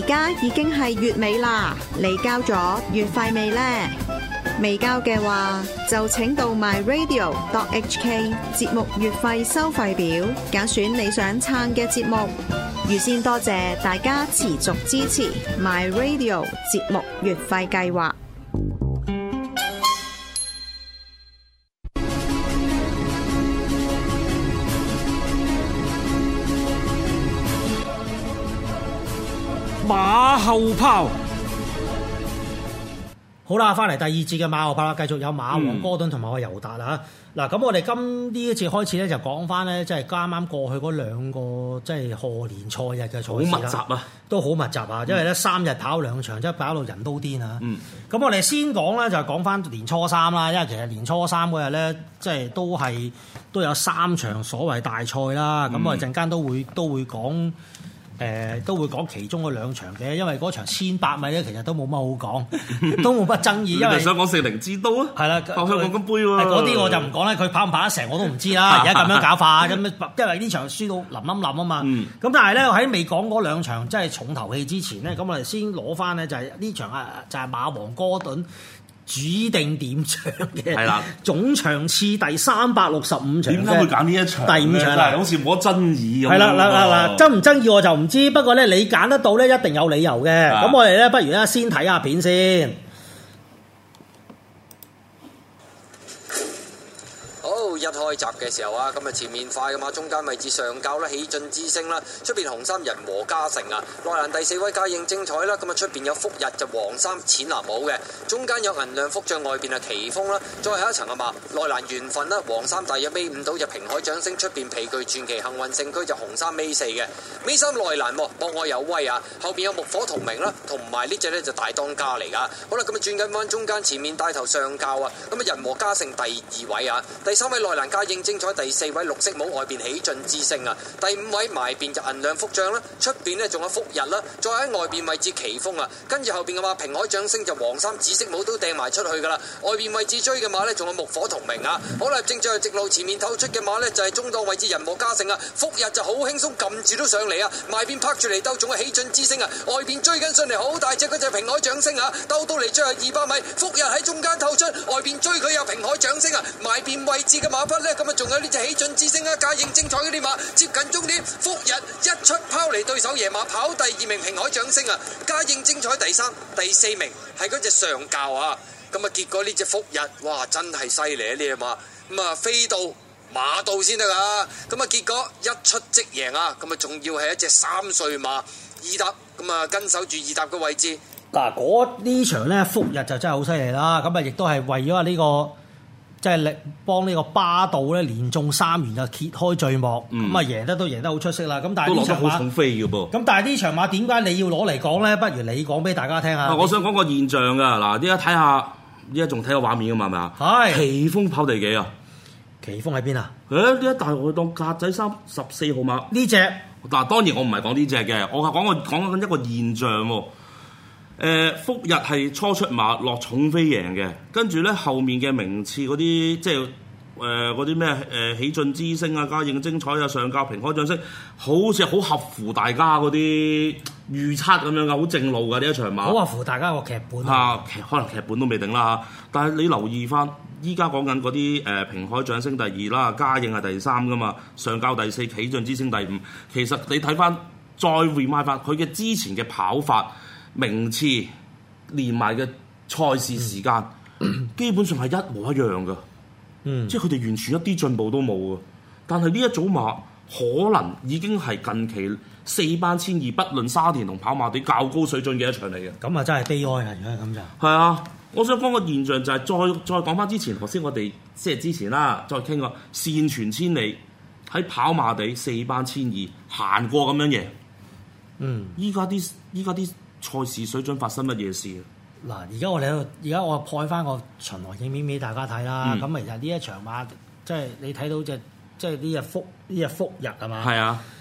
家已經係月尾啦，你交咗月費未呢？未交嘅話，就請到 myradio.hk 節目月費收費表，揀選你想撐嘅節目。預先多謝大家持續支持 myradio 節目月費計劃。 馬後炮，好啦，翻嚟第二節嘅馬後炮啦，繼續有馬王哥頓同埋我尤達啦。嗱，咁我哋今呢一節開始咧，就講翻咧，即係啱啱過去嗰兩個即係賀年賽日嘅賽事啦， 好密集啊， 都好密集啊，因為咧3日跑2場，即係跑到人都癲啊。咁我哋先講咧，就係講翻年初三啦，因為其實年初三嗰日咧，即係都有3場所謂大賽啦。咁我哋陣間都會講。都會講其中嗰2場嘅，因為嗰場1800米咧，其實都冇乜好講，都冇乜爭議。因為你想講聖靈之刀啊？ 係啦， 跑香港金杯喎。 嗰啲我就唔講啦，佢跑唔跑得成我都唔知啦。而家咁樣搞法，咁因為呢場輸到冧啊嘛。咁但係咧喺未講嗰2場即係重頭戲之前咧，咁我哋先攞翻咧就係呢場啊，就係馬王哥頓指定點場嘅，係啦，總場次第365場。點解會揀呢一場？ 第5場好似冇得爭議咁。 係啦，嗱，爭唔爭議我就唔知，不過咧你揀得到咧，一定有理由嘅。咁我哋咧不如咧先睇下片先。 一開閘嘅時候啊，咁啊前面快噶嘛，中間位置上較啦，喜進之星啦，出邊紅衫人和嘉誠啊，內欄第4位嘉應精彩啦，咁啊出邊有福日就黃衫淺藍帽嘅，中間有銀亮福將，外邊啊奇峰啦，再下一層啊嘛，內欄緣分啦，黃衫大約尾5到就平海掌聲，出邊皮具傳奇幸運聖區就紅衫尾4嘅，尾3內欄博愛有威啊，後邊有木火同名啦，同埋呢隻呢就大當家嚟噶，好啦咁啊轉緊彎中間前面帶頭上較啊，咁啊人和嘉誠第2位啊，第3位內欄嘉應精彩，第4位綠色帽，外邊喜進之星啊，第5位埋邊就銀亮福將啦，出邊呢仲有福日啦，再喺外邊位置奇峰啊，跟住後邊嘅馬平海掌聲就黃衫紫色帽都掟埋出去噶啦，外邊位置追嘅馬呢仲有木火同名啊，好啦正在直路前面透出嘅馬呢就係中檔位置人和嘉誠啊，福日就好輕鬆撳住都上嚟啊，埋邊拍住嚟兜仲有喜進之星啊，外邊追緊上嚟好大隻嗰隻平海掌聲啊，兜到嚟最後200米，福日喺中間透出，外邊追佢有平海掌聲啊，埋邊位置嘅馬匹呢。咁啊，仲有呢隻喜進之星啊，嘉應精彩嗰啲馬接近終點，福日一出拋離對手野馬，跑第2名平海掌聲啊，嘉應精彩第3、第4名係嗰隻上教啊，咁啊結果呢隻福日，哇真係犀利啊呢隻馬，咁啊飛到馬道先得噶，咁啊結果一出即贏啊，咁啊仲要係一隻3歲馬二搭，咁啊跟守住2搭嘅位置。 嗱，呢場咧福日就真係好犀利啦，咁啊亦都係為咗呢個。即係幫呢個巴道咧連中3元就揭開序幕，咁啊贏得好出色啦。咁但係呢場馬好重飛嘅噃。 咁但係呢場馬點解你要攞嚟講咧？不如你講俾大家聽下。 我想講個現象㗎，嗱，依家睇下，依家仲睇個畫面㗎嘛，係咪啊？係。奇峰跑第幾啊？ 奇峰喺邊啊？ 呢一大我當格仔衫14號馬。 呢隻嗱，當然我唔係講呢隻嘅，我係講緊一個現象喎。福日係初出馬落重飛贏嘅，跟住咧後面嘅名次嗰啲即係嗰啲咩喜進之星啊、嘉應精彩啊、上教平海掌聲，好似好合乎大家嗰啲預測咁樣噶，好正路噶呢一場馬， 好合乎大家個劇本啊，可能劇本都未定啦嚇。但係你留意翻，依家講緊嗰啲平海掌聲第2啦，嘉應係第3噶嘛，上教第4，喜進之星第5。其實你睇翻再 remind 翻佢嘅之前嘅跑法。名次連埋嘅賽事時間，基本上係一模一樣嘅，即係佢哋完全一啲進步都冇嘅。但係呢一組馬可能已經係近期4班1200，不論沙田同跑馬地較高水準嘅一場嚟嘅。 咁啊真係悲哀啊！如果係咁就係啊！我想講個現象就係再講翻之前，頭先我哋即係之前啦，再傾個善傳千里喺跑馬地4班1200行過咁樣贏。依家啲賽事水準發生乜嘢事？ 嗱，而家我派翻個巡邏影片俾大家睇啦。咁其實呢一場馬，即係你睇到即係呢日福日係嘛？ 係啊。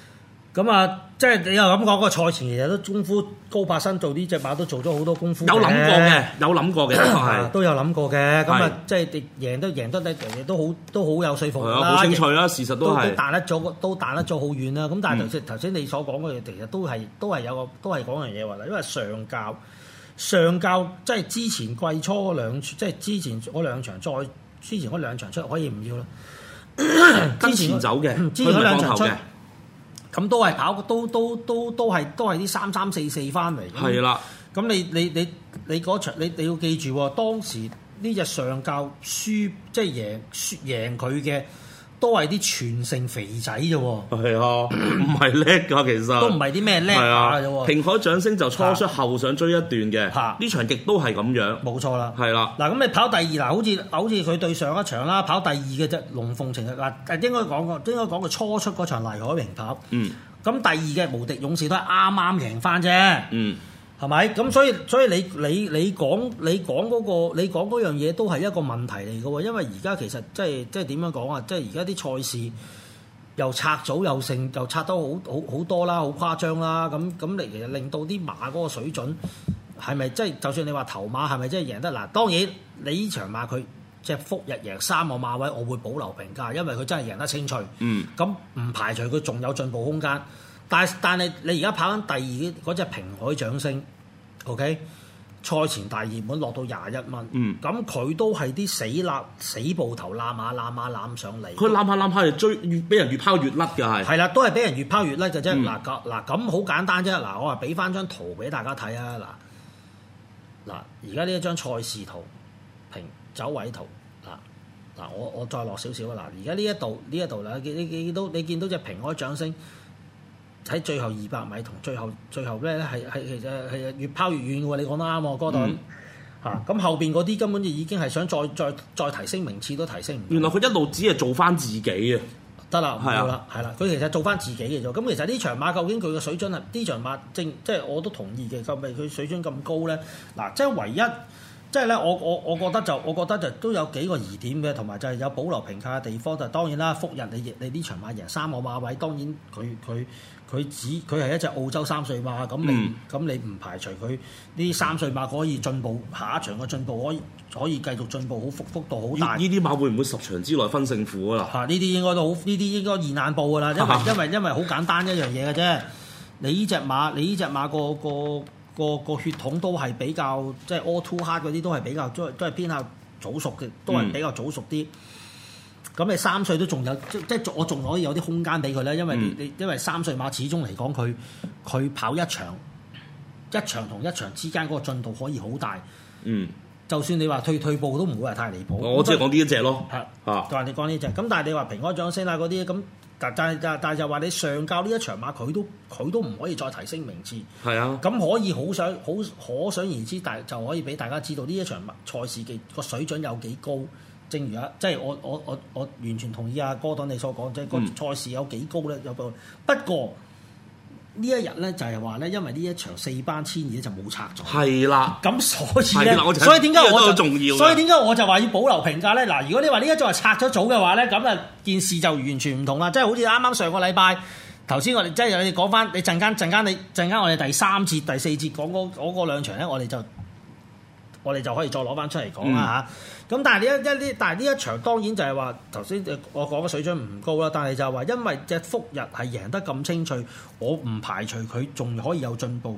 咁啊，即係你又咁講，個賽前其實都功夫高柏新做呢隻馬都做咗好多功夫。 有諗過嘅，係都有諗過嘅。咁啊係， 即係贏得人哋都好有說服力係啊， 啦。 好清脆啦，事實都係。 都彈得咗好遠啦。咁但係頭先你所講嘅嘢，其實都係講樣嘢話啦。因為上教即係之前季初即係之前嗰兩場之前嗰兩場出可以唔要啦。 跟前走嘅， 之前嗰兩場出佢唔係放頭嘅。 咁都係跑，都係啲3-3-4-4翻嚟。 係啦， 咁你嗰場你要記住喎，當時呢隻上教輸即係贏佢嘅，都係啲全盛肥仔啫喎。 係啊，唔係叻㗎，其實都唔係啲咩叻馬啫喎。 平海掌聲就初出後上追一段嘅，呢場亦都係咁樣。 冇錯啦， 係啦。 嗱咁你跑第二嗱，好似佢對上一場啦，跑第二嘅啫，龍鳳呈嗱，應該講個初出嗰場黎海榮跑。咁第二嘅無敵勇士都係啱啱贏翻啫。係咪？咁所以你講嗰樣嘢都係一個問題嚟嘅喎，因為而家其實即係點樣講啊？即係而家啲賽事又拆組又拆得好多啦，好誇張啦。咁你其實令到啲馬嗰個水準係咪即係就算你話頭馬係咪真係贏得嗱？當然你呢場馬佢即係復日贏3個馬位，我會保留評價，因為佢真係贏得清脆。咁唔排除佢仲有進步空間。但係你而家跑緊第二嗰隻平海掌聲 ，OK？ 賽前大熱門落到21蚊，咁佢都係啲死步頭攬下上嚟。 佢攬下就追，俾人越拋越甩㗎係。 係啦，都係俾人越拋越甩嘅啫。嗱咁好簡單啫。嗱，我話俾翻張圖俾大家睇啊。嗱，而家呢一張賽事圖走位圖。嗱，我再落少少啊。嗱，而家呢一度啦，你見到隻平海掌聲。喺最後200米同最後咧係其實係越拋越遠嘅喎，你講得啱喎，哥頓嚇。咁後邊嗰啲根本就已經係想再提升名次都提升唔到。 原來佢一路只係做翻自己啊！ 得啦，唔要啦，係啦，佢其實做翻自己嘅啫。咁其實呢場馬究竟佢嘅水準係呢場馬即係我都同意嘅，咁咪佢水準咁高咧？嗱，即係唯一即係咧，我覺得就都有幾個疑點嘅，同埋就係有保留評價嘅地方。就當然啦，復日你呢場馬贏3個馬位，當然佢係一隻澳洲3歲馬，咁你唔排除佢呢3歲馬可以進步，下一場嘅進步可以繼續進步，幅度好大。 呢啲馬會唔會10場之內分勝負啊？ 呢啲應該都好，呢啲應該現眼報㗎啦，因為好簡單一樣嘢嘅啫。你呢隻馬個血統都係比較即係 all too hard 嗰啲都係比較都係偏向早熟嘅，都係比較早熟啲。咁你3歲都仲有即係我仲可以有啲空間俾佢咧，因為因為3歲馬始終嚟講佢跑一場同一場之間嗰個進度可以好大。就算你話退步都唔會話太離譜。 我只係講呢一隻咯。 就話你講呢隻，咁但係你話平安掌聲啦嗰啲咁，但係就話你上教呢一場馬佢都唔可以再提升名次。係啊。咁可以可想而知，但就可以俾大家知道呢一場賽事嘅個水準有幾高。正如即係我完全同意阿哥頓你所講，即係個賽事有幾高咧？有個不過呢一日咧就係話咧，因為呢一場4班千二就冇拆咗。係啦。咁所以點解我就話要保留評價咧？嗱，如果你話呢一組係拆咗組嘅話咧，咁啊件事就完全唔同啦。即係好似啱啱上個禮拜頭先我哋即係你講翻，你陣間我哋第3節、第4節講嗰兩場咧，我哋就可以再攞翻出嚟講啦嚇。咁但係呢一場當然就係話頭先我講嘅水準唔高啦，但係就係話因為隻復日係贏得咁清脆，我唔排除佢仲可以有進步。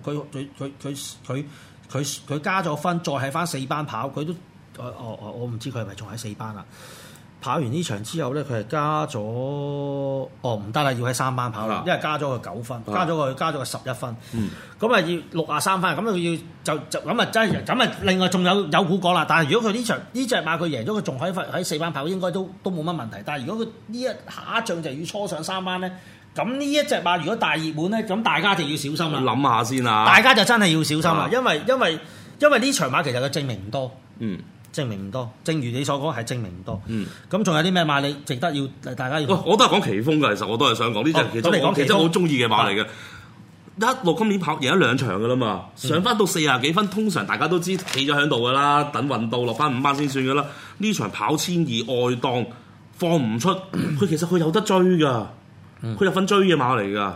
佢加咗分，再喺翻4班跑，佢都我唔知佢係咪仲喺4班啦。跑完呢場之後咧，佢係加咗唔得啦，要喺3班跑啦，因為加咗佢9分，加咗佢11分，咁啊要63分，咁佢要就咁啊真係咁啊！另外仲有股講啦，但係如果佢呢隻馬佢贏咗，佢仲喺4班跑，應該都冇乜問題。但係如果佢下一仗就要初上3班咧，咁呢一隻馬如果大熱門咧，咁大家就要小心啦。 諗下先啊！ 大家就真係要小心啦，因為呢場馬其實佢證明唔多。證明唔多，正如你所講係證明唔多。咁仲有啲咩馬你值得要大家要？ 我都係講奇峰㗎，其實我都係想講呢隻其實我好中意嘅馬嚟嘅。一路今年跑贏咗2場㗎啦嘛，上翻到40幾分，通常大家都知企咗喺度㗎啦，等運到落翻5班先算㗎啦。呢場跑1200外檔放唔出，佢其實佢有得追㗎，佢有份追嘅馬嚟㗎。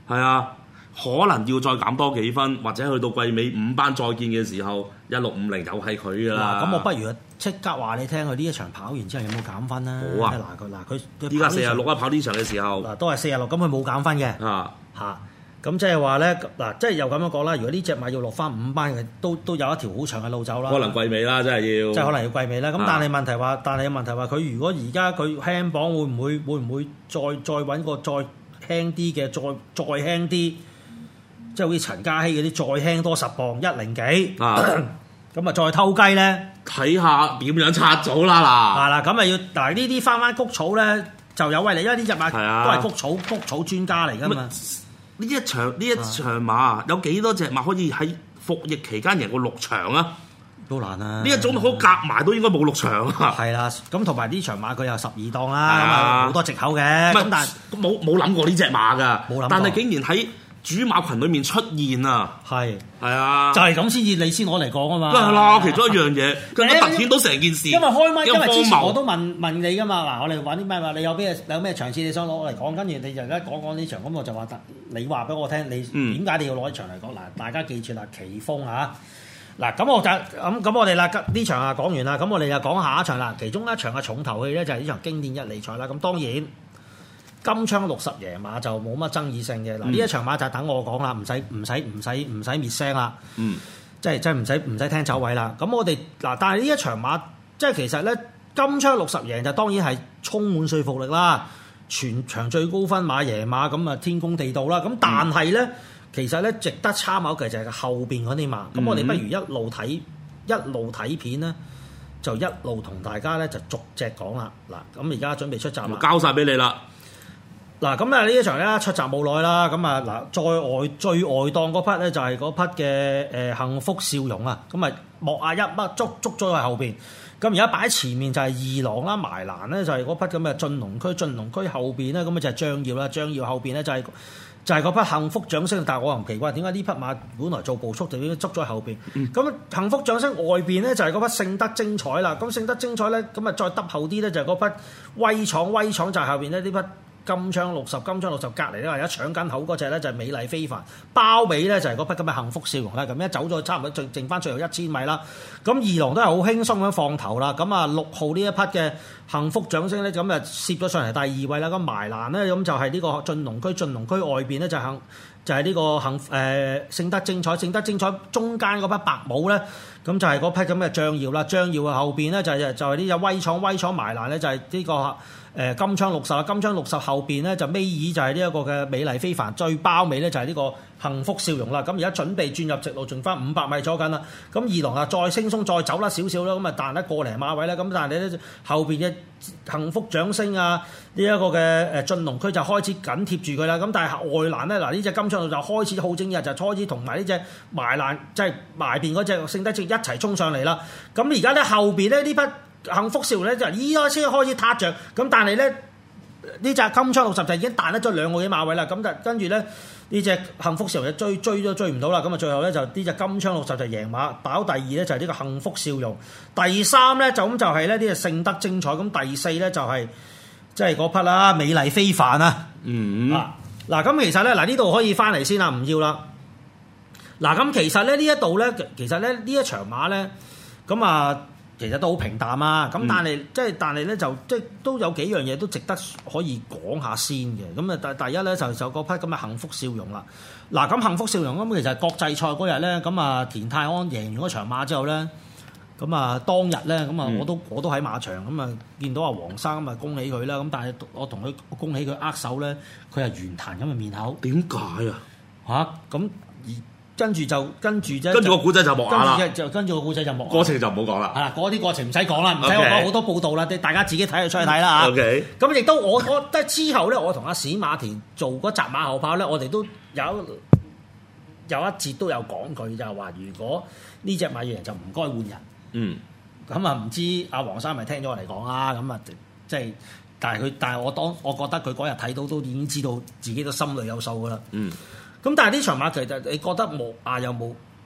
係啊，可能要再減多幾分，或者去到季尾5班再見嘅時候，1650又係佢㗎啦。 咁我不如即刻話你聽，佢呢一場跑完之後有冇減分啦？ 好啊！ 佢依家46啊，跑呢場嘅時候都係46，咁佢冇減分嘅咁即係話咧即係又咁樣講啦。如果呢隻馬要落翻5班嘅，都有一條好長嘅路走啦。 可能季尾啦，真係要。即係可能要季尾啦。咁但係問題話，佢如果而家佢輕磅會唔會再揾個再輕啲嘅，再輕啲，即係好似陳嘉熙嗰啲再輕多10磅102幾咁啊再偷雞咧， 睇下點樣拆組啦嗱。 係啦，咁啊要呢啲翻谷草咧就有威力，因為呢隻馬都係谷草專家嚟㗎嘛。 呢一場馬有幾多隻馬可以喺服役期間贏過6場啊？ 都難啊！ 呢一種好夾埋都應該冇6場啊！ 係啦，咁同埋呢場馬佢有12檔啦，好多藉口嘅。咁但係冇諗過呢隻馬㗎，但係竟然喺主馬群裏面出現啊！係啊， 就係咁你先攞嚟講啊嘛。 係啦，其中一樣嘢更加突顯到成件事。因為開麥，因為之前我都問你㗎嘛。嗱，我哋玩啲咩話？你有咩場次你想攞嚟講？跟住你就而家講呢場，咁我就話你話俾我聽，你點解你要攞一場嚟講？嗱，大家記住啦，奇峰啊！嗱，咁我哋啦，呢場講完啦，咁我哋就講下一場啦。其中一場嘅重頭戲咧就係呢場經典1哩賽啦。咁當然金槍60贏馬就冇乜爭議性嘅。嗱，呢一場馬就等我講啦，唔使滅聲啦。即係唔使聽走位啦。咁我哋但係呢一場馬即係其實咧金槍60贏就當然係充滿說服力啦。全場最高分馬贏馬咁啊天公地道啦。咁但係咧。其實咧值得參考嘅就係後邊嗰啲馬，咁我哋不如一路睇片咧，就一路同大家咧就逐隻講啦。嗱，咁而家準備出閘啦， 交晒俾你啦。 嗱，咁啊呢一場咧出閘冇耐啦，咁啊嗱最外檔嗰匹咧就係嗰匹嘅幸福笑容啊，咁啊莫亞一乜捉咗喺後邊，咁而家擺喺前面就係二郎啦，埋欄咧就係嗰匹咁嘅進龍區後邊咧咁啊就係張耀啦，張耀後邊咧就係嗰匹幸福掌聲，但係我又唔奇怪點解呢匹馬本來做步速就已經捉咗喺後邊。咁幸福掌聲外邊咧就係嗰匹勝得精彩啦。咁勝得精彩咧，咁啊再揼後啲咧就係嗰匹威闖就係後邊咧呢匹金槍60隔離咧，而家搶緊口嗰隻咧就係美麗非凡，包尾咧就係嗰匹咁嘅幸福笑容啦。咁一走咗差唔多剩翻最後1000米啦。咁二郎都係好輕鬆咁放頭啦。咁啊6號呢一匹嘅幸福掌聲咧，咁啊攝咗上嚟第2位啦。咁埋欄咧咁就係呢個進龍區外邊咧就係呢個勝得精彩中間嗰匹白帽咧，咁就係嗰匹咁嘅張耀啦。張耀嘅後邊咧就係呢隻威闖埋欄咧就係呢個金槍60啦。金槍60後邊咧就尾二就係呢一個嘅美麗非凡，最包尾咧就係呢個幸福笑容啦。咁而家準備轉入直路，剩翻500米左緊啦。咁二郎啊再輕鬆再走啦少少啦，咁啊彈得個零馬位啦。咁但係你咧後邊嘅幸福掌聲啊呢一個嘅進龍區就開始緊貼住佢啦。咁但係外欄咧嗱呢隻金槍就開始好正日，就開始同埋呢隻埋欄即係埋邊嗰隻勝得正一齊衝上嚟啦。咁而家咧後邊咧呢匹幸福笑容咧就依家先開始撻着，咁但係咧呢隻金槍60就已經彈得咗2個幾馬位啦。咁就跟住咧呢隻幸福笑容就追都追唔到啦。咁啊最後咧就呢隻金槍60就贏馬，跑第2咧就係呢個幸福笑容，第3咧就係咧呢隻勝得精彩，咁第4咧就係即係嗰匹啦美麗非凡啊。嗱咁其實咧呢度可以翻嚟先啦，唔要啦。嗱咁其實咧呢一度咧呢一場馬咧咁啊。其實都好平淡啊，咁但係咧就即係都有幾樣嘢都值得可以講下先嘅。咁啊第一咧就嗰批咁嘅幸福笑容啦。嗱咁幸福笑容咁其實國際賽嗰日咧咁啊田泰安贏完嗰場馬之後咧，咁啊當日咧咁啊我都喺馬場咁啊見到阿黃生咁啊恭喜佢啦。咁但係我同佢恭喜佢握手咧，佢係圓彈咁嘅面口。 點解啊？ 咁跟住個古仔就冇啦， 跟住個古仔就冇， 過程就唔好講啦。 係啦，嗰啲過程唔使講啦，唔使我講好多報道啦，大家自己睇就出去睇啦嚇。 OK。咁亦都我得之後咧，我同阿史馬田做嗰集馬後炮咧，我哋都有一節都有講佢，就係話如果呢隻馬贏就唔該換人。咁啊唔知阿黃生咪聽咗我嚟講啦，咁啊即係但係我覺得佢嗰日睇到都已經知道自己都心裏有數噶啦。咁但係呢場馬其實你覺得冇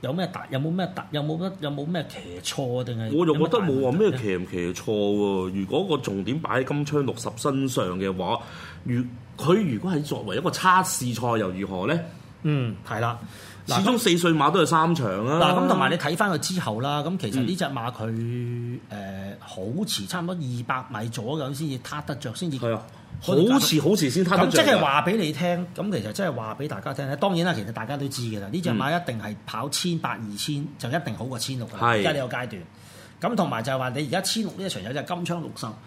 有冇咩騎錯定係？ 我又覺得冇話咩騎唔騎錯喎。如果個重點擺喺金槍60身上嘅話，佢如果係作為一個測試賽又如何咧？ 係啦。 始終4歲馬都係3場啊！ 嗱咁同埋你睇翻佢之後啦，咁其實呢隻馬佢好遲差唔多200米左右先至撻得着，先至係啊，好遲先撻得着。 咁即係話俾你聽，咁其實即係話俾大家聽咧。當然啦，其實大家都知嘅啦，呢隻馬一定係跑1800、2000就一定好過1600㗎啦。而家呢個階段，咁同埋就係話你而家1600呢一場有隻金槍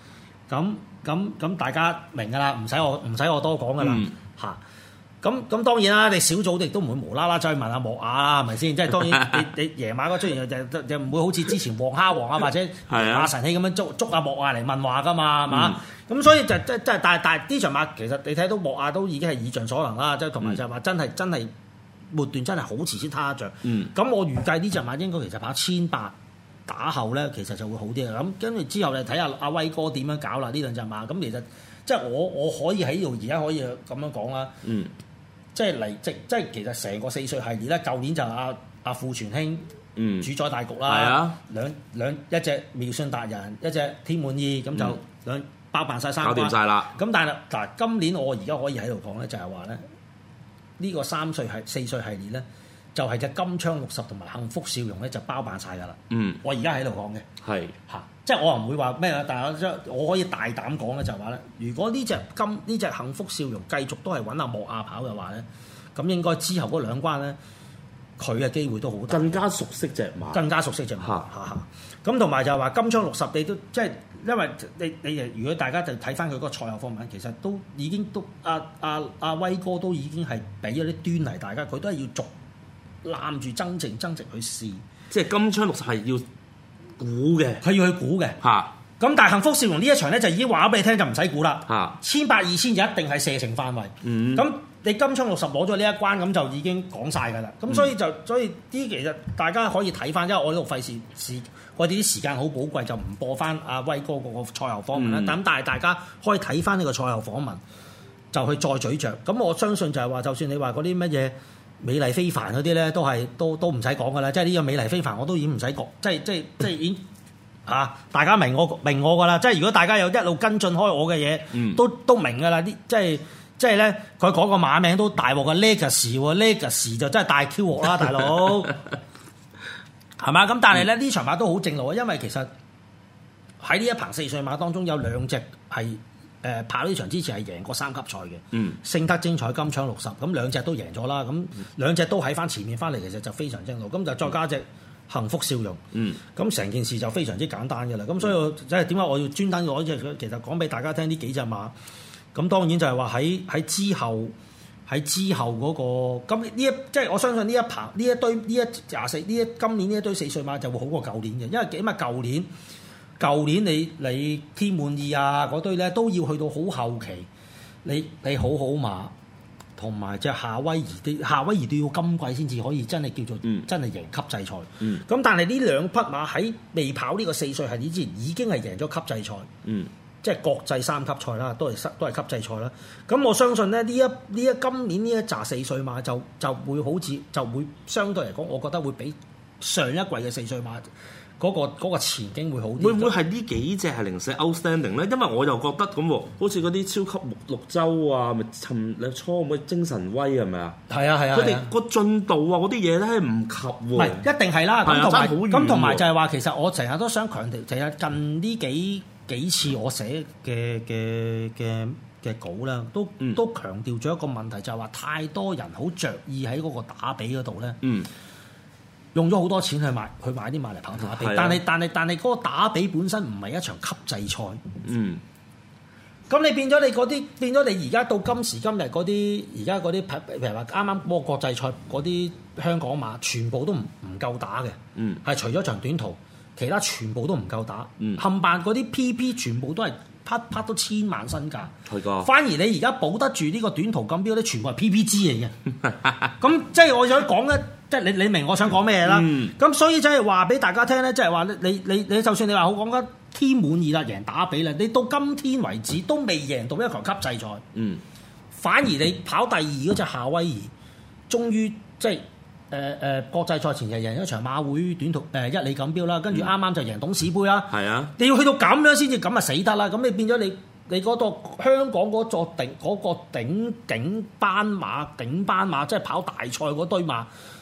60，咁大家明㗎啦，唔使我多講㗎啦嚇。咁當然啦，你小組亦都唔會無啦啦走去問阿莫亞啦，係咪先？即係當然你贏馬嗰出現就唔會好似之前黃蝦王啊或者馬神器咁樣捉阿莫亞嚟問話㗎嘛，係嘛？咁所以就即係但係呢場馬其實你睇到莫亞都已經係以盡所能啦，即係同埋就係話真係末段真係好遲先撻得着。咁我預計呢隻馬應該其實跑1800打後咧，其實就會好啲啦。咁跟住之後你睇下阿威哥點樣搞啦呢兩隻馬。咁其實即係我可以喺度而家可以咁樣講啦。即係其實成個4歲系列咧，舊年就阿傅傳興主宰大局啦，一隻妙信達人，一隻天滿意，咁就包辦晒3關， 搞掂晒啦。 咁但係嗱，今年我而家可以喺度講咧，就係話咧，呢個4歲系列咧，就係隻金槍60同埋幸福笑容咧，就包辦晒㗎啦。我而家喺度講嘅係嚇。即係我唔會話咩啊，但係我可以大膽講咧，就係話咧，如果呢隻幸福笑容繼續都係揾阿莫亞跑嘅話咧，咁應該之後嗰2關咧，佢嘅機會都好大， 更加熟悉隻馬。 咁同埋就係話金槍60，你都即係因為你如果大家就睇翻佢嗰個賽後訪問，其實都已經都阿威哥都已經係俾咗啲端倪大家，佢都係要逐攬住增值去試。 即係金槍60係要估嘅， 佢要去估嘅嚇。咁但係幸福笑容呢一場咧就已經話咗俾你聽，就唔使估啦。1800、2000就一定係射程範圍。咁你金槍60攞咗呢一關，咁就已經講晒㗎啦。咁所以呢其實大家可以睇翻，因為我呢度費事我哋啲時間好寶貴，就唔播翻阿威哥嗰個賽後訪問啦。但係大家可以睇翻呢個賽後訪問，就去再咀嚼。咁我相信就係話，就算你話嗰啲乜嘢美麗非凡嗰啲咧，都唔使講㗎啦。即係呢個美麗非凡，我都已經唔使講，即係已經大家明我㗎啦。即係如果大家有一路跟進開我嘅嘢，都明㗎啦。即係咧，佢講個馬名都大鑊嘅 Legacy 就真係大 Q 鑊啦，大佬係嘛？咁但係咧呢場馬都好正路啊，因為其實喺呢一棚4歲馬當中有2隻係跑呢場之前係贏過3級賽嘅，勝得精彩金槍60，咁2隻都贏咗啦，咁2隻都喺翻前面翻嚟，其實就非常正路，咁就再加隻幸福笑容，咁成件事就非常之簡單嘅啦。咁所以即係點解我要專登攞隻？其實講俾大家聽呢幾隻馬。咁當然就係話喺之後嗰個咁即係我相信呢一堆今年呢一堆4歲馬就會好過舊年嘅，因為起碼舊年你天滿意啊嗰堆咧都要去到好後期，你好馬同埋隻夏威夷都要今季先至可以真係叫做真係贏級制賽。咁但係呢2匹馬喺未跑呢個4歲系列之前已經係贏咗級制賽。即係國際3級賽啦，都係級制賽啦。咁我相信咧，今年呢一紮4歲馬就會相對嚟講，我覺得會比上一季嘅4歲馬嗰個前景會好啲。會唔會係呢幾隻係零舍 outstanding 咧？因為我又覺得咁喎，好似嗰啲超級綠洲啊，咪尋日初咁嘅精神威係咪啊？係啊！佢哋個進度啊，嗰啲嘢咧唔及喎。唔係一定係啦。咁同埋就係話，其實我成日都想強調，其實近呢幾次我寫嘅稿啦，都強調咗一個問題，就係話太多人好着意喺嗰個打比嗰度咧，用咗好多錢去買啲馬嚟跑打比，但係嗰個打比本身唔係一場級制賽，咁你變咗你而家到今時今日嗰啲譬如話啱啱嗰個國際賽嗰啲香港馬，全部都唔夠打嘅，係除咗場短途。其他全部都唔夠打，冚唪嗰啲 PP 全部都係匹都1000萬身價，反而你而家保得住呢個短途錦標咧，全部係 PPG 嚟嘅。咁即係我想講咧，即係你明我想講咩嘢啦？咁所以即係話俾大家聽咧，即係話你就算你話好講緊天滿意啦，贏打比啦，你到今天為止都未贏到一場級制賽。反而你跑第2嗰隻夏威夷，終於即係國際賽前就贏一場馬會短途1哩錦標啦，跟住啱啱就贏董事杯啦。 係啊， 你要去到咁樣先至咁啊死得啦！咁你變咗你嗰度香港嗰座頂班馬，即係跑大賽嗰堆馬，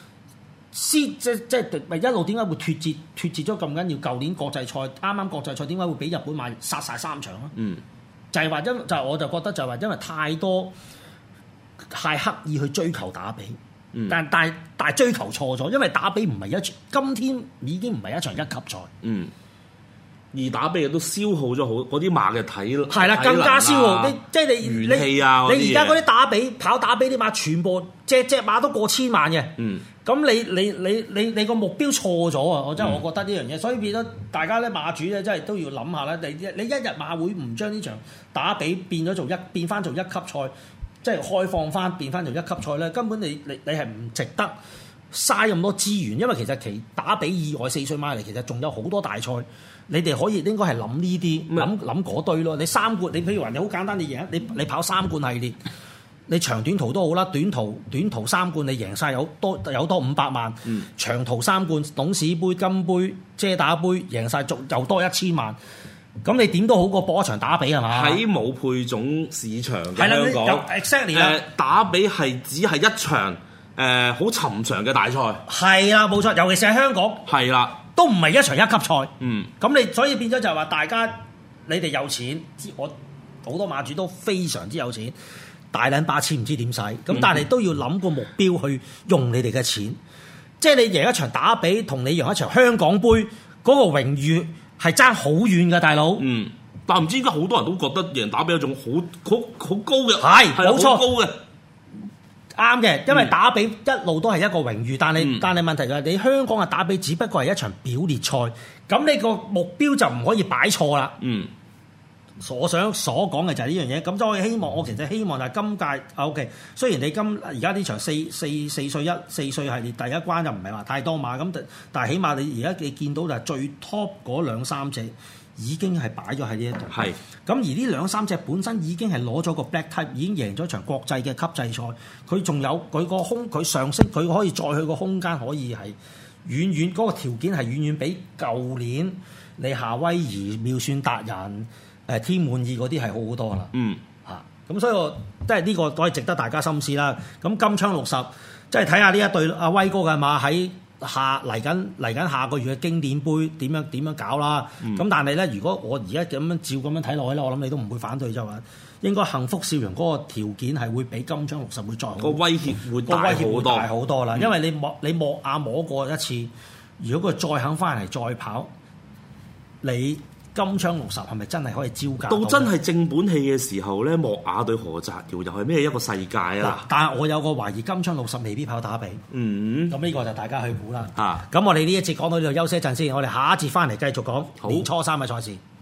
即咪一路點解會脫節咗咁緊要？舊年國際賽啱國際賽點解會俾日本馬殺晒3場啊？就係話我就覺得就係話因為太多太刻意去追求打比。但係追求錯咗，因為打比唔係今天已經唔係一場一級賽。 而打比亦都消耗咗好嗰啲馬嘅體力， 係啦，更加消耗。即係你元氣啊！ 你而家嗰啲跑打比啲馬，全部隻馬都過千萬嘅。咁你個目標錯咗啊！我覺得呢樣嘢，所以變咗大家咧馬主咧，真係都要諗下啦。你一日馬會唔將呢場打比變翻做一級賽？即係開放翻變翻做一級賽咧，根本你係唔值得嘥咁多資源，因為其實打比以外4歲馬嚟，其實仲有好多大賽，你哋應該係諗呢啲，諗嗰堆咯。你3冠，你譬如話你好簡單，你跑3冠系列，你長短途都好啦，短途3冠你贏晒有多500萬，長途3冠董事杯、金杯、遮打杯贏晒又多1000萬。咁你點都好過搏一場打比係嘛？喺冇配種市場嘅香港 exactly 打比係只係一場好尋常嘅大賽。 係啦，冇錯，尤其是喺香港。 係啦， 都唔係一場一級賽。咁你所以變咗就係話大家你哋有錢，我好多馬主都非常之有錢，大撚把錢唔知點使。咁但係都要諗個目標去用你哋嘅錢。即係你贏一場打比同你贏一場香港杯嗰個榮譽。係爭好遠嘅，大佬。 但唔知點解好多人都覺得贏打比有種好高嘅， 係冇錯， 好高嘅， 啱嘅。因為打比一路都係一個榮譽，但係問題係你香港嘅打比只不過係一場表列賽，咁你個目標就唔可以擺錯啦。我想所講嘅就係呢樣嘢，咁所以我其實希望就係今屆 OK。雖然你而家呢場4歲系列第一關就唔係話太多馬咁，但係起碼你而家你見到就係最 top 嗰2-3隻已經係擺咗喺呢一度。係咁而呢2-3隻本身已經係攞咗個 black type，已經贏咗場國際嘅級制賽。佢仲有佢上升，佢可以再去個空間可以係遠嗰個條件係遠比舊年你夏威夷妙算達人。天滿意嗰啲係好好多啦，咁所以我即係呢個都係值得大家深思啦。咁金槍60，即係睇下呢一對阿威哥嘅馬喺嚟緊下個月嘅經典杯點樣搞啦。咁但係咧，如果我而家照咁樣睇落去咧，我諗你都唔會反對，就話應該幸福少陽嗰個條件係會比金槍60會再好，個威脅會大好多啦。因為你摸過一次，如果佢再肯翻嚟再跑，你金槍60係咪真係可以招架到真係正本戲嘅時候咧？莫雅對何澤堯又係咩一個世界啊？ 但係我有個懷疑，金槍60未必跑打比。咁呢個就大家去估啦。咁我哋呢一節講到呢度休息一陣先，我哋下一節翻嚟繼續講年初3嘅賽事。